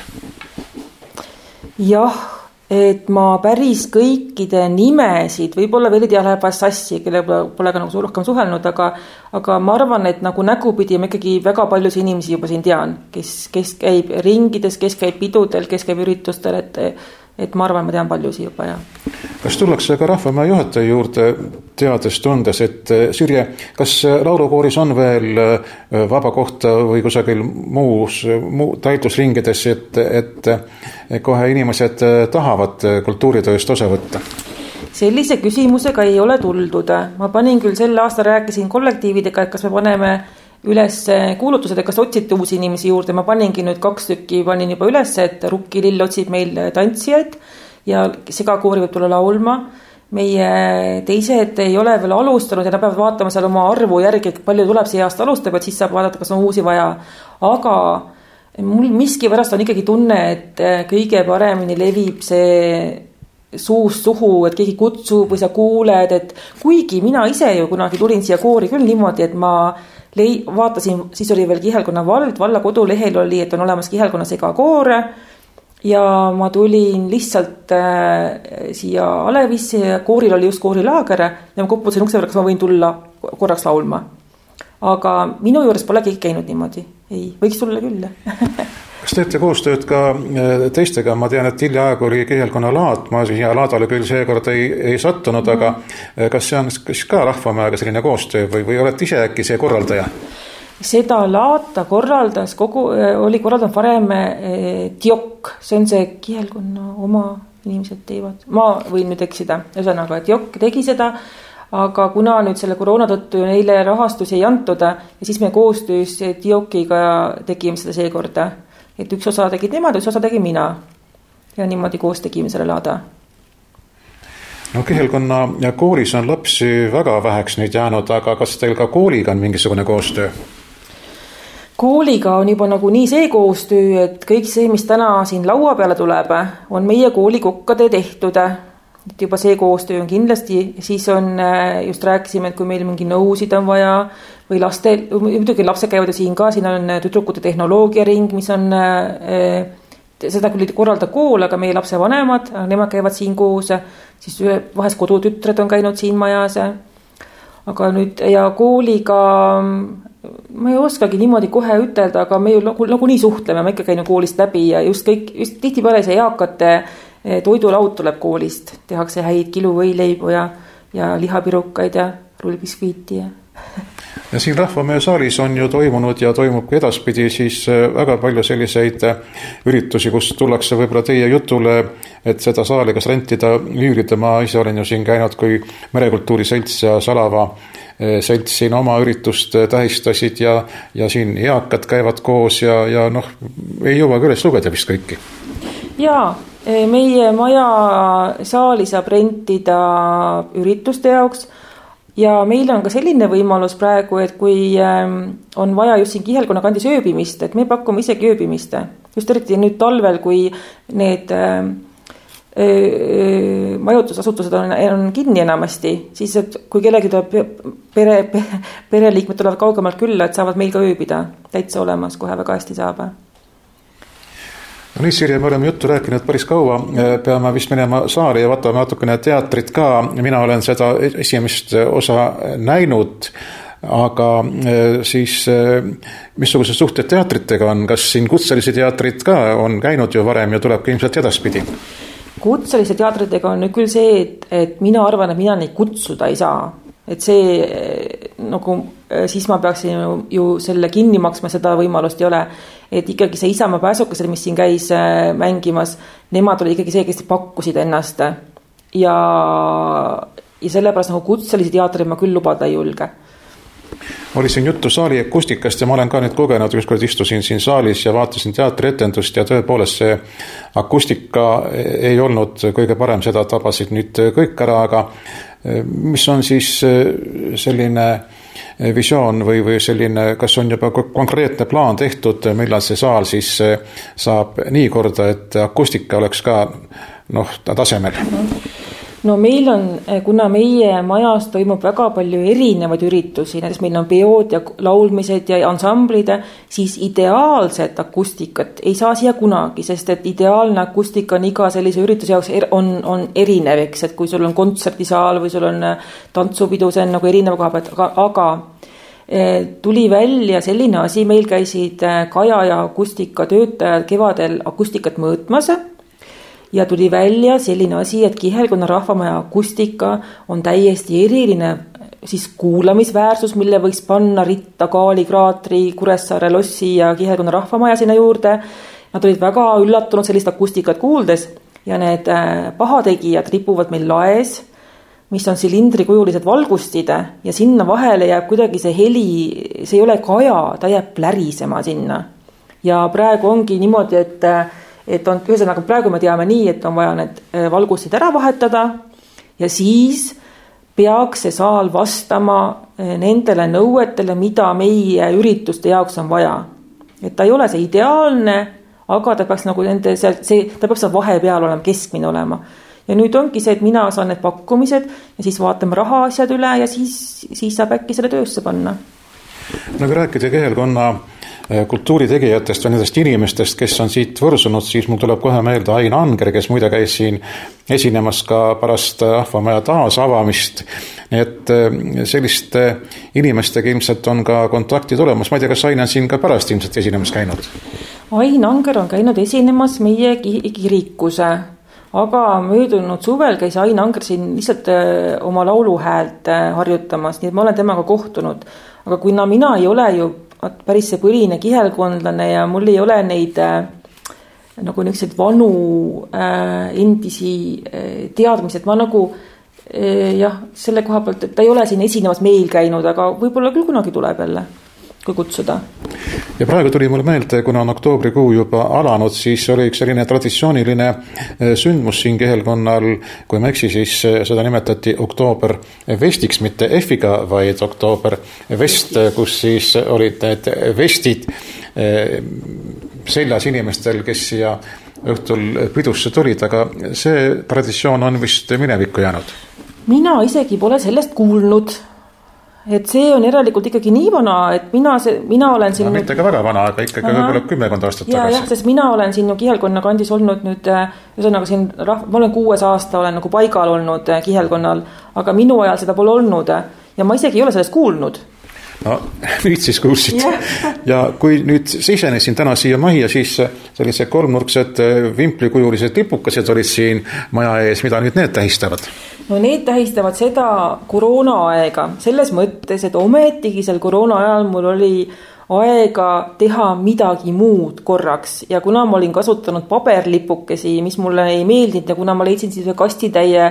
Jah, et ma päris kõikide nimesid, võib-olla veel ei tea läheb sassi, kelle pole ka nagu rohkem suhelnud, aga ma arvan, et nagu nägupidi ma ikkagi väga paljus inimesi juba siin tean, kes käib ringides, kes käib pidudel, kes käib üritustel, et ma arvan, ma tean paljusi juba, jah. Kas tullakse ka Rahvamaja juhataja juurde teades tundes, et Sirje, kas laulukooris on veel vaba kohta või kusagil muus taidlusringides, et kohe inimesed tahavad kultuuritööst osa võtta? Sellise küsimusega ei ole tuldud. Ma panin küll sel aasta rääkisin kollektiividega, et kas me paneme üles kuulutused, et kas otsite uusi inimesi juurde. Ma paningi nüüd 2 tükki, panin juba üles, et Rukkilill otsib meil tantsijaid ja segakoori võib tulla laulma. Meie teised ei ole veel alustanud ja nad peavad vaatama seal oma arvu järgi, et palju tuleb see aasta alustab, et siis saab vaadata, kas on uusi vaja. Aga mul miski pärast on ikkagi tunne, et kõige paremini levib see suust suhu, et keegi kutsub või sa kuuled, et kuigi mina ise ju kunagi tulin siia koori küll niimoodi, et ma vaatasin, siis oli veel Kihelkonna valla kodulehel oli, et on olemas Kihelkonna segakoore ja ma tulin lihtsalt siia Alevisse ja kooril oli just koorilaager ja ma koputasin ukse peale, kas ma võin tulla korraks laulma. Aga minu juures pole keegi käinud niimoodi. Ei, võiks tulla küll. Kas teete koostööd ka teistega? Ma tean, et hiljaaeg oli Kihelkonna laat, ma siia laadale küll seekord ei sattunud, aga kas see on ka Rahvamajaga selline koostöö või olete ise äkki see korraldaja? Seda laata oli korraldanud varem Diok, see on see Kihelkonna oma inimesed teevad. Ma võin nüüd eksida, ühesõnaga, et Diok tegi seda, aga kuna nüüd selle koroona tõttu neile rahastusi ei antud ja siis me koostöös Diokiga tegime seda seekorda. Et üks osa tegid nemad, üks osa tegin mina. Ja niimoodi koos tegime selle laada. No Kihelkonna koolis on lapsi väga väheks nüüd jäänud, aga kas teil ka kooliga on mingisugune koostöö? Kooliga on juba nagu nii see koostöö, et kõik see, mis täna siin laua peale tuleb, on meie koolikokkade tehtud. Et juba see koostöö on kindlasti, siis on, just rääkisime, et kui meil mingi nõusid on vaja või muidugi lapsed käivad siin ka, siin on tüdrukute tehnoloogiaring, mis on, seda küll korralda kool, aga meie lapse vanemad, nemad käivad siin koos, siis vahest kodutütred on käinud siin majas. Aga nüüd ja kooliga ma ei oskagi niimoodi kohe ütelda, aga me ju nagu nii suhtleme, ma ikka käin koolist läbi ja just tihti peale see eakate toidulaud tuleb koolist, tehakse häid kiluvõileibu ja lihapirukaid ja rullbiskviiti ja siin Rahvamäe saalis on ju toimunud ja toimub ka edaspidi siis väga palju selliseid üritusi, kus tullakse võib-olla teie jutule, et seda saali kas rentida, üürida. Ma ise olen ju siin käinud, kui Merekultuuri Selts ja Salava Selts siin oma üritust tähistasid ja siin eakad käivad koos ja noh, ei jõua ka üles lugeda vist kõiki. Jaa, meie maja saali saab rentida ürituste jaoks ja meil on ka selline võimalus praegu, et kui on vaja just siin Kihelkonna kandis ööbimist, et me pakume isegi ööbimist. Just eriti nüüd talvel, kui need majutusasutused on kinni enamasti, siis et kui kellegi tuleb pereliikmed tulevad kaugemalt külla, et saavad meil ka ööbida täitsa olemas, kohe väga hästi saab. No nii, Sirje, me oleme juttu rääkinud päris kaua, peame vist minema saali ja vaatame natukene teatrit ka. Mina olen seda esimest osa näinud, aga siis missugused suhted teatritega on? Kas siin kutselisi teatrid ka on käinud ju varem ja tuleb ka ilmselt edaspidi? Kutselise teatritega on nüüd küll see, et mina arvan, et mina neid kutsuda ei saa. Et see nagu siis ma peaksin ju selle kinni maksma, seda võimalust ei ole. Et ikkagi see Isamaa pääsukesed, mis siin käis mängimas, nemad oli ikkagi see, kes pakkusid ennast. Ja sellepärast nagu kutselisi teatreid ma küll lubada ei julge. Oli siin juttu saali akustikast ja ma olen ka nüüd kogenud, ükskord istusin siin saalis ja vaatasin teatrietendust ja tõepoolest see akustika ei olnud kõige parem, seda tabasid nüüd kõik ära, aga mis on siis selline visioon või selline, kas on juba konkreetne plaan tehtud, millal see saal siis saab nii korda, et akustika oleks ka tasemel? No meil on, kuna meie majas toimub väga palju erinevaid üritusi, näiteks meil on peod ja laulmised ja ansamblid, siis ideaalset akustikat ei saa siia kunagi, sest et ideaalne akustika on iga sellise ürituse jaoks on erinev, eks, et kui sul on kontserdisaal või sul on tantsupidu, see on nagu erineva koha pealt, aga tuli välja selline asi, meil käisid Kaja ja akustika töötajad kevadel akustikat mõõtmas. Ja tuli välja selline asi, et Kihelkonna Rahvamaja akustika on täiesti eriline siis kuulamisväärsus, mille võiks panna Ritta, Kaali, Kraatri, Kuressaare, Lossi ja Kihelkonna Rahvamaja sinna juurde. Nad olid väga üllatunud sellist akustikat kuuldes ja need pahategijad ripuvad meil laes, mis on silindrikujulised valgustid ja sinna vahele jääb kuidagi see heli, see ei ole kaja, ta jääb plärisema sinna. Ja praegu ongi niimoodi, et on, ühesõnaga praegu me teame nii, et on vaja need valgustid ära vahetada ja siis peaks see saal vastama nendele nõuetele, mida meie ürituste jaoks on vaja. Et ta ei ole see ideaalne, aga ta peaks nagu ta peaks vahepeal olema, keskmine olema. Ja nüüd ongi see, et mina saan need pakkumised ja siis vaatame rahaasjad üle ja siis saab äkki selle töösse panna. Nagu rääkida Kihelkonna kultuuritegijatest või nendest inimestest, kes on siit võrsunud, siis mul tuleb kohe meelde Ain Anger, kes muide käis siin esinemas ka pärast Rahvamaja taasavamist. Nii et selliste inimestega ilmselt on ka kontaktid olemas. Ma ei tea, kas Ain on siin ka pärast ilmselt esinemas käinud? Ain Anger on käinud esinemas meie kirikuse, aga möödunud suvel käis Ain Anger siin lihtsalt oma lauluhäält harjutamas, nii et ma olen temaga kohtunud. Aga kuna mina ei ole ju päris see põline kihelkondlane ja mul ei ole neid nagu niisugused vanu endisi teadmised, ma nagu selle koha pealt, et ta ei ole siin esinemas meil käinud, aga võib-olla küll kunagi tuleb jälle. kui kutsuda. Ja praegu tuli mulle meelde, kuna on oktoobrikuu juba alanud, siis oli üks selline traditsiooniline sündmus siin Kihelkonnal, kui ma eksi, siis seda nimetati Oktoober Vestiks, mitte F-iga, vaid Oktoober Vest, kus siis olid need vestid seljas inimestel, kes siia õhtul pidusse tulid, aga see traditsioon on vist minevikku jäänud. Mina isegi pole sellest kuulnud. Et see on järelikult ikkagi nii vana, et mina olen siin... No, mitte ka väga vana, aga ikkagi võib-olla 10 aastat tagasi. Jah, sest mina olen siin Kihelkonna kandis olnud nüüd, üsõnaga siin, ma olen 6 aasta, olen nagu paigal olnud Kihelkonnal, aga minu ajal seda pole olnud ja ma isegi ei ole sellest kuulnud. No nüüd siis kuulsid. Ja kui nüüd sisenesin täna siia majja, siis sellised kolmnurksed vimplikujulised lipukased olid siin maja ees, mida nüüd need tähistavad? No need tähistavad seda koroonaaega, selles mõttes, et ometigi seal koroona ajal mul oli aega teha midagi muud korraks ja kuna ma olin kasutanud paberlipukesi, mis mulle ei meeldinud ja kuna ma leidsin siis kastitäie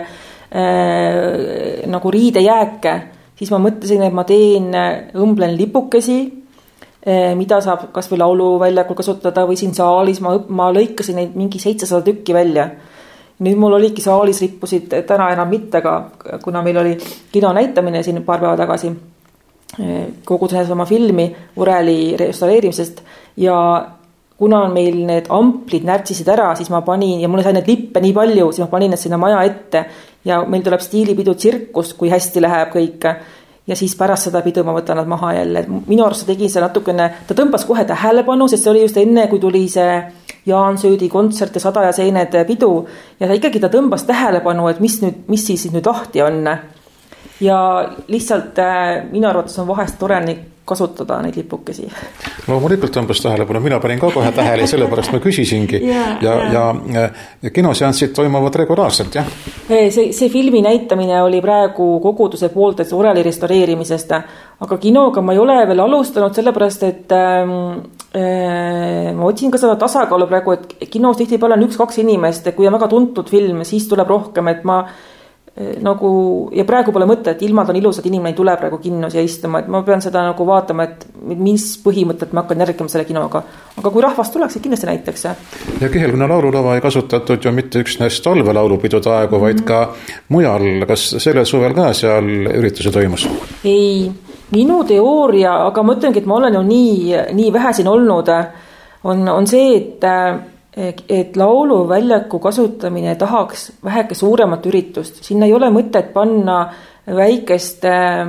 nagu riidejääke, siis ma mõtlesin, et ma õmblen lipukesi, mida saab kas või lauluväljakul kasutada või siin saalis, ma lõikasin neid mingi 700 tükki välja. Nüüd mul oligi saalis rippusid täna enam mitte, aga kuna meil oli kino näitamine siin paar päeva tagasi, kogudes oma filmi Ureli restaureerimisest ja kuna meil need amplid närtsisid ära, siis ma panin, ja mulle sai need lippe nii palju, siis ma panin need sinna maja ette ja meil tuleb stiilipidu tsirkus, kui hästi läheb kõik ja siis pärast seda pidu ma võtan nad maha jälle. Minu arust tegi see natukene, ta tõmbas kohe tähelepanu, sest see oli just enne, kui tuli see Jaan Söödi kontsert ja 100 ja seened pidu ja ikkagi ta tõmbas tähelepanu, et mis siis nüüd lahti on. Ja lihtsalt minu arvates on vahest tore kasutada neid lipukesi. Loomulikult tõmbas tähelepanu, mina panin ka kohe tähele ja sellepärast ma küsisingi. Ja kinoseansid toimuvad regulaarselt, jah? See filmi näitamine oli praegu koguduse poolt, et Ureli restaureerimisest, aga kinoga ma ei ole veel alustanud, sellepärast, et ma otsin ka seda tasakaalu praegu, et kinos tihtipeale on 1-2 inimest, kui on väga tuntud film, siis tuleb rohkem, et ma nagu, ja praegu pole mõte, et ilmad on ilusad, inimene ei tule praegu kinnos ja istuma, et ma pean seda nagu vaatama, et mis põhimõtted ma hakkan järgima selle kinoga. Aga kui rahvast tuleks, siis kindlasti näiteks. Ja Kihelkonna laululava ei kasutatud ju mitte üksnes talvelaulupidude aegu, vaid ka mujal. Kas sellel suvel ka seal ürituse toimus? Ei, minu teooria, aga ma ütlengi, et ma olen ju nii vähe siin olnud, on see, et lauluväljaku kasutamine tahaks väheke suuremat üritust. Sinna ei ole mõtet panna väikest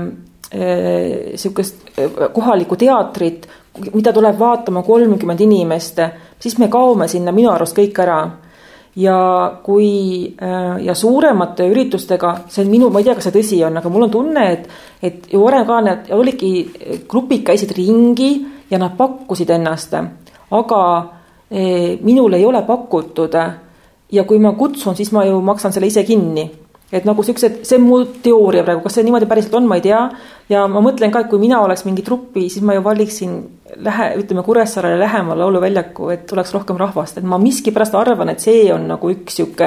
kohalikku teatrit, mida tuleb vaatama 30 inimest, siis me kaome sinna minu arust kõik ära. Ja suuremate üritustega, see on ma ei tea, kas see tõsi on, aga mul on tunne, et ju varem ka need oligi, grupid käisid ringi ja nad pakkusid ennast, aga minul ei ole pakutud ja kui ma kutsun, siis ma ju maksan selle ise kinni. Et nagu see on mu teooria praegu, kas see niimoodi päriselt on, ma ei tea. Ja ma mõtlen ka, et kui mina oleks mingi truppi, siis ma ju valiksin Kuressaarele lähemal lauluväljaku, et oleks rohkem rahvast. Et ma miski pärast arvan, et see on nagu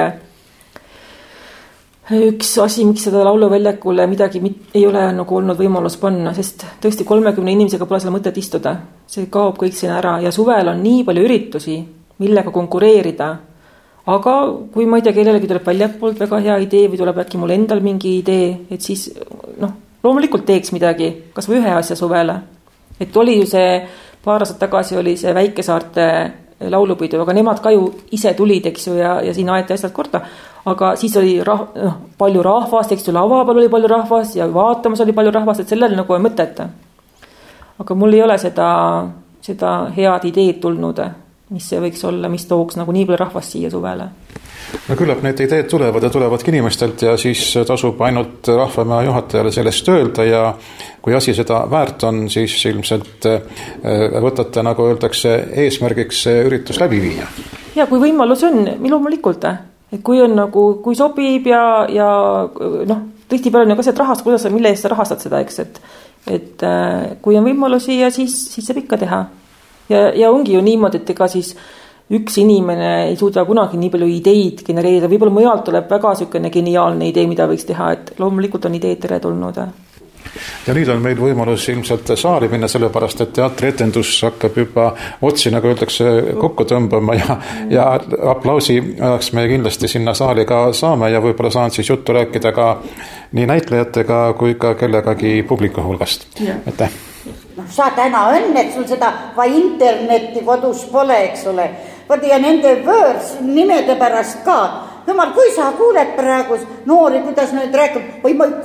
üks asi, miks seda lauluväljakule midagi ei ole nagu olnud võimalus panna, sest tõesti 30 inimesega pole selle mõtet istuda. See kaob kõik siin ära ja suvel on nii palju üritusi, millega konkureerida. Aga kui ma ei tea, kellelegi tuleb väljapoolt väga hea idee või tuleb äkki mul endal mingi idee, et siis loomulikult teeks midagi, kas või ühe asja suvele. Et oli ju see, paar aastat tagasi oli see Väikesaarte laulupidu, aga nemad ka ju ise tulid, eks ju, ja siin aeti asjad korda. Aga siis oli palju rahvast, eks ju, lava peal oli palju rahvast ja vaatamas oli palju rahvast, et sellel nagu on mõtet. Aga mul ei ole seda head ideed tulnud, mis see võiks olla, mis tooks nagu nii palju rahvast siia suvele. No küllap need ideed tulevadki inimestelt ja siis tasub ainult rahvamaja juhatajale sellest öelda ja kui asi seda väärt on, siis ilmselt võtate, nagu öeldakse, eesmärgiks üritus läbi viia. Ja kui võimalus on, loomulikult, et kui on nagu, kui sobib ja tihtipeale on ju ka see, et rahast, kuidas, mille eest sa rahastad seda, eks, et kui on võimalusi ja siis saab ikka teha. Ja ongi ju niimoodi, et ega siis üks inimene ei suuda kunagi nii palju ideid genereerida, võib-olla mujalt tuleb väga sükene geniaalne idee, mida võiks teha, et loomulikult on ideed tere tulnud. Ja nüüd on meil võimalus ilmselt saali minna, sellepärast et teatrietendus hakkab juba otsi, nagu öeldakse, kokku tõmbama ja aplausi ajaks me kindlasti sinna saali ka saame ja võib-olla saan siis juttu rääkida ka nii näitlejatega kui ka kellegagi publiku hulgast. Aitäh! Sa täna õnn, et sul seda internetti kodus pole, eks ole. Ja nende nimede pärast ka. Jumal, kui sa kuuled praegu noori, kuidas nüüd rääkib, oi ma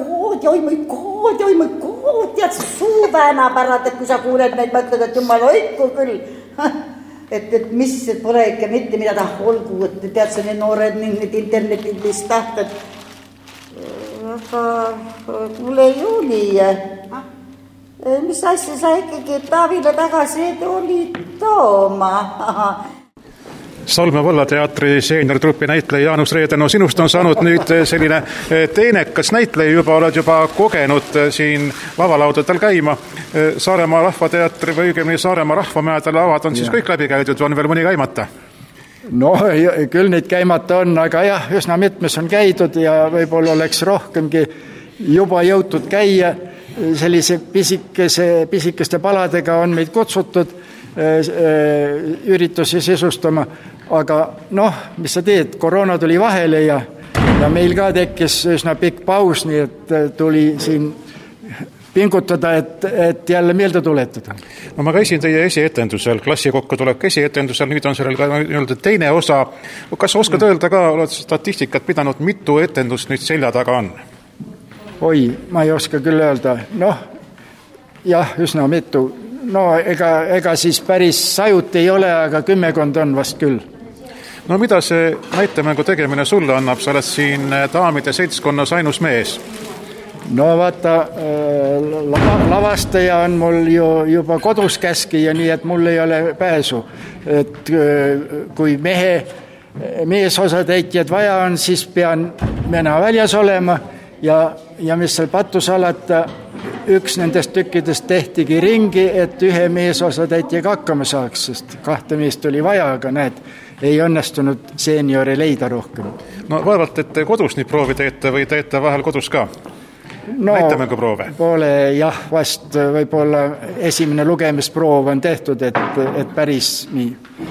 kood, ja suu väänab ära, et kui sa kuuled neid, mõtled, et jumal hoiku küll. Et mis pole ikka mitte mida olgu, et tead sa need noored need internetid, mis tahtad. Aga kuule Juuli, mis asja sa ikkagi Taavile tagasi olid tooma? Salme vallateatri seeniortrupi näitleja Jaanus Reedeno, sinust on saanud nüüd selline teenekas näitleja, oled juba kogenud siin lavalaudadel käima. Saaremaa rahvateatri või õigemini Saaremaa rahvamäedel avad on siis kõik läbi käidud, on veel mõni käimata? No küll neid käimata on, aga jah, üsna mitmes on käidud ja võib-olla oleks rohkemgi juba jõutud käia. Sellise pisikeste paladega on meid kutsutud üritusi sisustama, aga mis sa teed, koroona tuli vahele ja meil ka tekkis üsna pikk paus, nii et tuli siin pingutada, et jälle meelde tuletada. No ma käisin teie esietendusel, klassikokku tuleb esietendusel, nüüd on sellel ka teine osa. Kas oskad öelda ka, oled statistikat pidanud, mitu etendust nüüd selja taga on? Oi, ma ei oska küll öelda. Jah, üsna mitu. Ega siis päris sajut ei ole, aga 10 on vast küll. No mida see näitemängu tegemine sulle annab? Sa oled siin daamide seltskonnas ainus mees. No vaata, lavastaja on mul ju juba kodus käski ja nii, et mul ei ole pääsu. Et kui meesosatäitjad vaja on, siis pean mina väljas olema ja mis seal patus alata, üks nendest tükkidest tehtigi ringi, et ühe meesosatäitjaga hakkama saaks, sest 2 meest oli vaja, aga näed, ei õnnestunud seeniori leida rohkem. No vaevalt, et kodus nii proovi teete või teete vahel kodus ka? Näitemängu proove? Poole jah, vast võib-olla esimene lugemisproov on tehtud, et päris nii,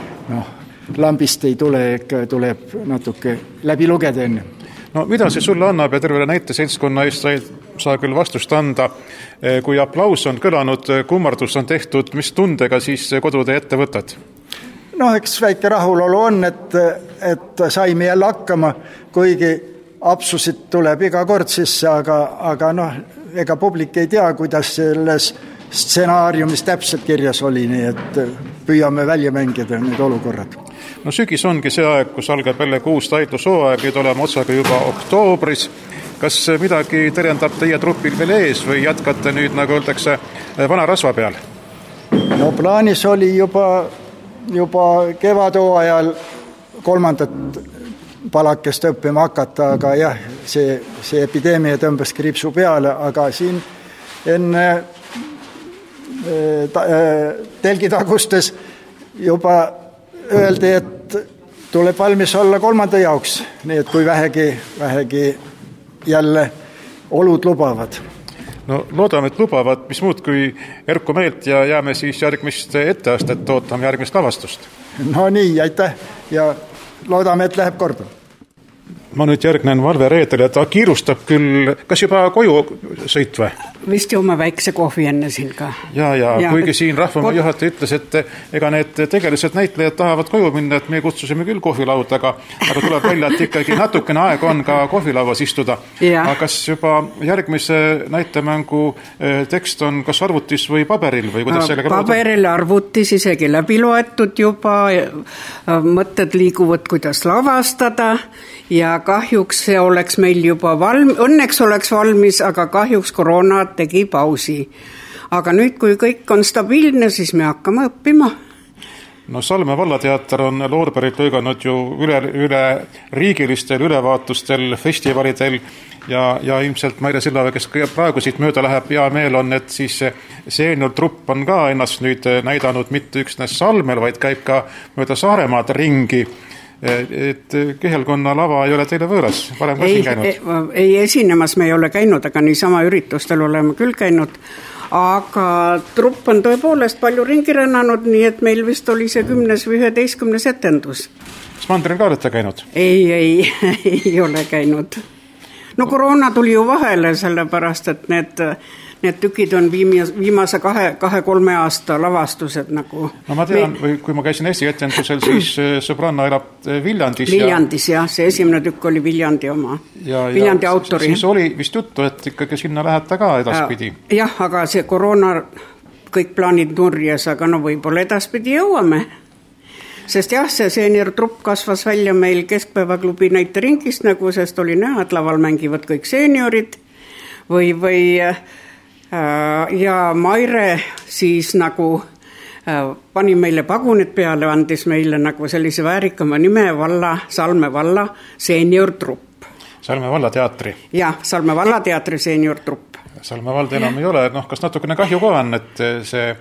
lambist ei tule, ikka tuleb natuke läbi lugeda enne. No mida see sulle annab ja tervele näiteseltskonna eest saa küll vastust anda, kui aplaus on kõlanud, kummardus on tehtud, mis tundega siis kodude ette võtad? Eks väike rahulolu on, et saime jälle hakkama, kuigi apsusid tuleb iga kord sisse, aga ega publik ei tea, kuidas selles stsenaariumis täpselt kirjas oli, nii et püüame välja mängida need olukorrad. No sügis ongi see aeg, kus algab jälle uus taitlushooaeg, nüüd oleme otsaga juba oktoobris. Kas midagi terendab teie trupil veel ees või jätkate nüüd, nagu öeldakse, vana rasva peal? No plaanis oli juba kevadhooajal 3. palakest õppima hakata, aga jah, see epideemia tõmbas kriipsu peale, aga siin enne telgitagustes juba öeldi, et tuleb valmis olla 3. jaoks, nii et kui vähegi jälle olud lubavad. No loodame, et lubavad, mis muud kui erku meelt ja jääme siis järgmist etteastet ootama järgmist lavastust. No nii, aitäh ja loodame, et läheb korda. Ma nüüd järgnen Valve Reedele, ta kiirustab küll, kas juba koju sõit või? Vist jooma väikse kohvi enne siin ka. Ja, kuigi siin rahvamaa juhataja ütles, et ega need tegelised näitlejad tahavad koju minna, et me kutsusime küll kohvilaudaga, aga tuleb välja, et ikkagi natukene aeg on ka kohvilauas istuda. Aga kas juba järgmise näitemängu tekst on kas arvutis või paberil või kuidas sellega paberil arvutis isegi läbi loetud juba, mõtted liiguvad, kuidas lavastada ja kahjuks see oleks meil juba õnneks oleks valmis, aga kahjuks koroona tegi pausi. Aga nüüd, kui kõik on stabiilne, siis me hakkame õppima. No Salme vallateater on loorberit lõiganud ju üle riigilistel ülevaatustel, festivalidel ja ilmselt Maire Sillave, kes praegu siit mööda läheb, hea meel on, et siis seeniortrupp on ka ennast nüüd näidanud mitte üksnes Salmel, vaid käib ka mööda Saaremaad ringi. et Kihelkonna lava ei ole teile võõras, varem ka siin käinud? Ei esinemas me ei ole käinud, aga niisama üritustel oleme küll käinud, aga trupp on tõepoolest palju ringi rännanud, nii et meil vist oli see 10. või 11. etendus. Kas mandril ka olete käinud? Ei ole käinud. No koroona tuli ju vahele, sellepärast, et need tükid on viimase 2-3 aasta lavastused nagu. No ma tean, kui ma käisin esietendusel, siis sõbranna elab Viljandis. Viljandis, jah, see esimene tükk oli Viljandi oma, Viljandi autori. Siis oli vist juttu, et ikkagi sinna lähete ka edaspidi. Jah, aga see koroona kõik plaanid nurjes, aga no võib-olla edaspidi jõuame. Sest jah, see seeniortrupp kasvas välja meil Keskpäevaklubi näiteringist nagu, sest oli näha, et laval mängivad kõik seeniorid ja Maire siis nagu pani meile pagunid peale, andis meile nagu sellise väärikama nime Salme valla seeniortrupp. Salme valla teatri? Jah, Salme valla teatri seeniortrupp. Salme valda enam ei ole, kas natukene kahju ka on, et see...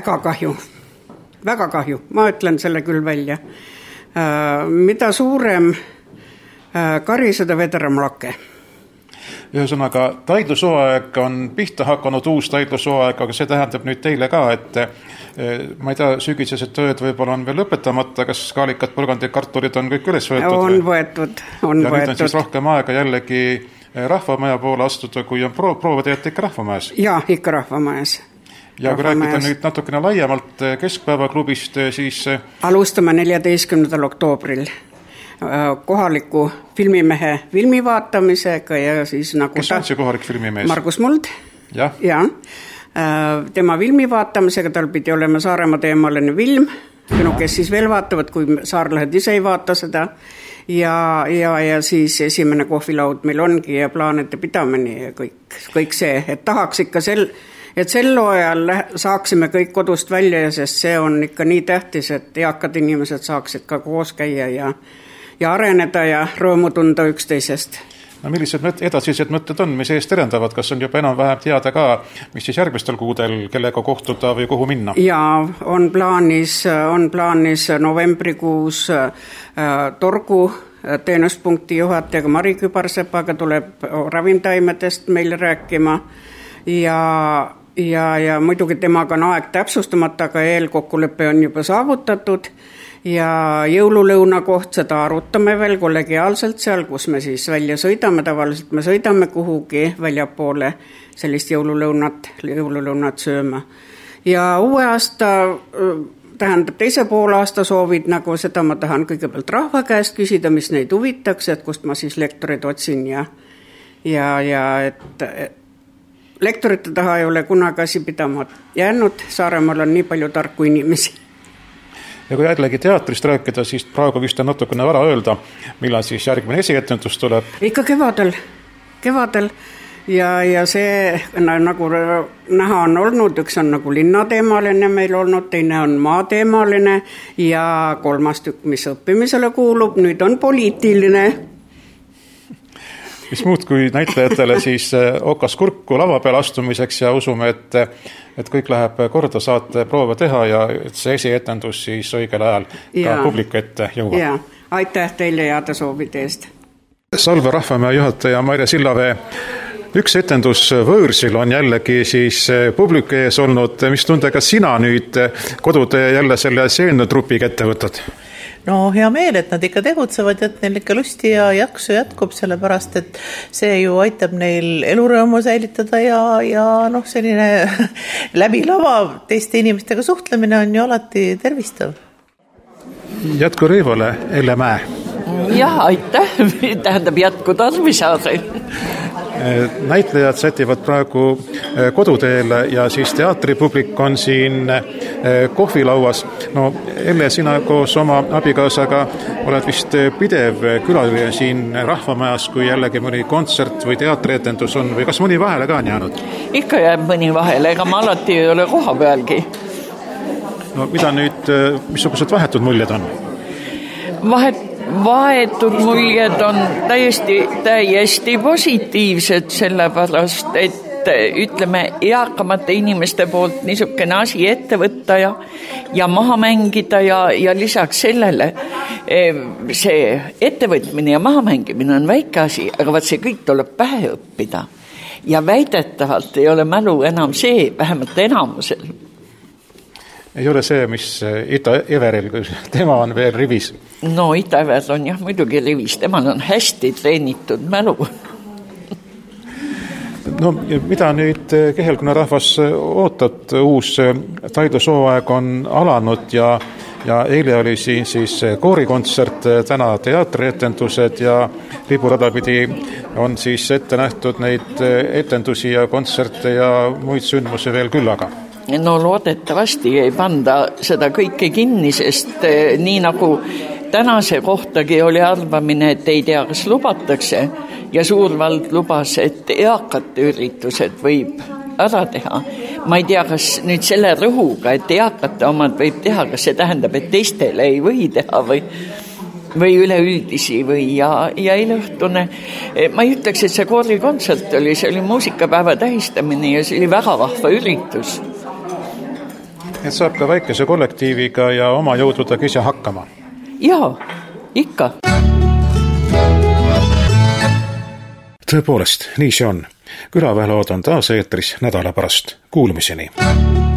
Väga kahju, ma ütlen selle küll välja. Mida suurem kari, seda vedram lake. Ühesõnaga, taidlusuaeg on pihta hakanud, uus taidlusuaeg, aga see tähendab nüüd teile ka, et ma ei tea, sügisesed tööd võib-olla on veel lõpetamata, kas kaalikad, põlgandid, kartulid on kõik üles võetud? On võetud. Ja nüüd on siis rohkem aega jällegi rahvamaja poole astuda, kui on proova teete ikka rahvamajas? Jaa, ikka rahvamajas. Ja kui rääkida nüüd natukene laiemalt Keskpäevaklubist, siis... Alustame 14. oktoobril kohaliku filmimehe filmi vaatamisega ja siis nagu... Kes on see kohalik filmimees? Margus Muld. Ja. Tema filmi vaatamisega, tal pidi olema Saaremaa teemaline film, kes siis veel vaatavad, kui saarlahed ise ei vaata seda. Ja siis esimene kohvilaud meil ongi ja plaanide pidamine ja kõik see, et tahaks ikka et sel ajal saaksime kõik kodust välja, sest see on ikka nii tähtis, et eakad inimesed saaksid ka koos käia ja areneda ja rõõmu tunda üksteisest. No millised edasised mõtted on, mis eest terendavad? Kas on juba enam-vähem teada ka, mis siis järgmistel kuudel, kellega kohtuda või kuhu minna? Jaa, on plaanis novembrikuus Torgu teenuspunkti juhatajaga Mari Kübarsepaga tuleb ravimtaimedest meile rääkima ja muidugi temaga on aeg täpsustamata, aga eelkokkulepe on juba saavutatud ja jõululõuna koht, seda arutame veel kollegiaalselt seal, kus me siis välja sõidame, tavaliselt me sõidame kuhugi väljapoole sellist jõululõunat sööma. Ja uue aasta, tähendab teise poolaasta soovid, nagu seda ma tahan kõigepealt rahva käest küsida, mis neid huvitaks, et kust ma siis lektorid otsin ja et lektorite taha ei ole kunagi asi pidama jäänud, Saaremaal on nii palju tarku inimesi. Ja kui jällegi teatrist rääkida, siis praegu vist on natukene vara öelda, millal siis järgmine esietendus tuleb? Ikka kevadel ja see nagu näha on olnud, üks on nagu linnateemaline meil olnud, teine on maateemaline ja kolmas tükk, mis õppimisele kuulub, nüüd on poliitiline. Mis muud kui näitlejatele siis okas kurku lava peal astumiseks ja usume, et kõik läheb korda, saate proove teha ja et see esietendus siis õigel ajal ka publiku ette jõuab. Ja, aitäh teile heade soovide eest. Salve rahvamäe juhataja Maire Sillavee. Üks etendus Võõrsil on jällegi siis publiku ees olnud. Mis tundega sina nüüd kodude jälle selle seeniortrupiga ette võtad? No hea meel, et nad ikka tegutsevad, et neil ikka lusti ja jaksu jätkub, sellepärast, et see ju aitab neil elurõõmu säilitada ja selline läbi lava teiste inimestega suhtlemine on ju alati tervistav. Jätku Reivole, Elle Mäe. Jah, aitäh, tähendab jätku tarvisaase. Näitlejad sätivad praegu koduteele ja siis teatripublik on siin kohvilauas. No Elle, sina koos oma abikaasaga oled vist pidev külaline siin rahvamajas, kui jällegi mõni kontsert või teatrietendus on või kas mõni vahele ka on jäänud? Ikka jääb mõni vahele, ega ma alati ei ole koha pealgi. No mida nüüd, missugused vahetud muljed on? Vahetud muljed on täiesti positiivsed, sellepärast, et ütleme, eakamate inimeste poolt niisugune asi ette võtta ja maha mängida ja lisaks sellele see ettevõtmine ja mahamängimine on väike asi, aga vaat see kõik tuleb pähe õppida. Ja väidetavalt ei ole mälu enam see, vähemalt enamusel. Ei ole see, mis Ita Everil, kui tema on veel rivis. No Ita Ever on jah muidugi rivis, temal on hästi treenitud mälu. No mida nüüd Kehelkonna rahvas ootab, uus Taido sooaeg on alanud ja eile oli siin siis koorikontsert, täna teatrietendused ja liburadapidi on siis ette nähtud neid etendusi ja kontserte ja muid sündmusi veel küllaga. No loodetavasti ei panda seda kõike kinni, sest nii nagu tänase kohtagi oli arvamine, et ei tea, kas lubatakse ja Suurvald lubas, et eakate üritused võib ära teha. Ma ei tea, kas nüüd selle rõhuga, et eakate omad võib teha, kas see tähendab, et teistele ei või teha või üleüldisi või ja eileõhtune. Ma ei ütleks, et see koorikontsert oli, see oli muusikapäeva tähistamine ja see oli väga vahva üritus. Et saab ka väikese kollektiiviga ja oma jõududega ise hakkama? Jaa, ikka. Tõepoolest, nii see on. Külaväelood on taas eetris nädala pärast. Kuulmiseni!